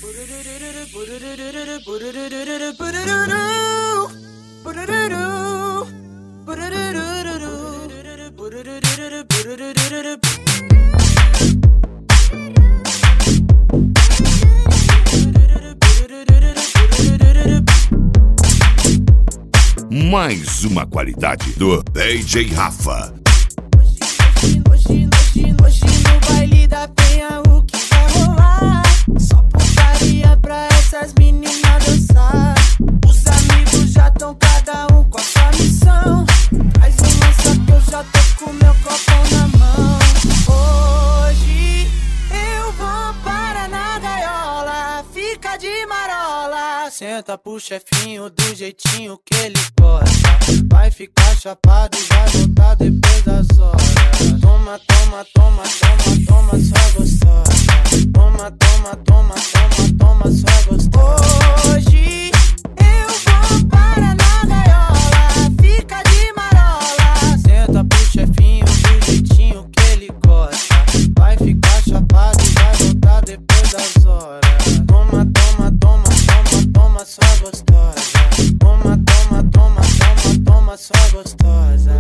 Mais uma qualidade do DJ Rafa. Hoje no baile da penha o que vai rolar? Só putaria pra essas meninas dançar. Os amigos já tão cada um com a sua missão. Traz um lança que eu já tô com meu copão na mão. Hoje eu vou para na gaiola, fica de marola. Senta pro chefinho do jeitinho que ele gosta. Vai ficar chapado e vai voltar depois das horas. Toma, toma, toma, toma, toma, só gostosa. Toma, toma, toma, toma, toma, só gostosa. Hoje eu vou para na gaiola, fica de marola. Senta pro chefinho do jeitinho que ele gosta. Vai ficar chapado e vai voltar depois das horas. Toma, toma, toma, toma, toma, só gostosa. Toma, toma, toma, toma, toma, só gostosa.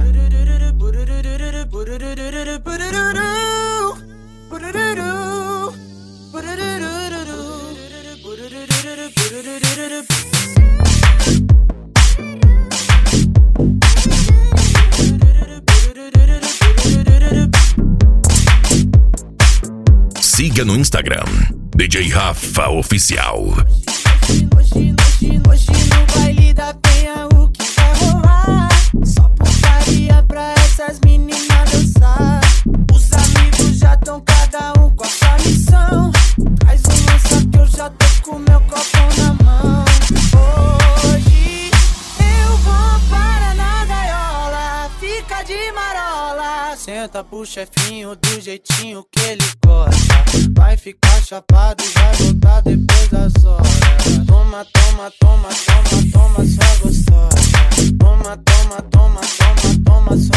Siga no Instagram, DJ Rafa Oficial. Hoje no baile da penha o que vai rolar? Só putaria pra essas meninas dançar. Os amigos já tão cada um com a sua missão. Traz um lança que eu já tô com meu copão na mão. Hoje eu vou para na gaiola, fica de marola. Senta pro chefinho do jeitinho que ele gosta. Vai ficar chapado e vai voltar depois das horas. Toma, toma, toma, toma, toma, só gostosa. Toma, toma, toma, toma, toma, só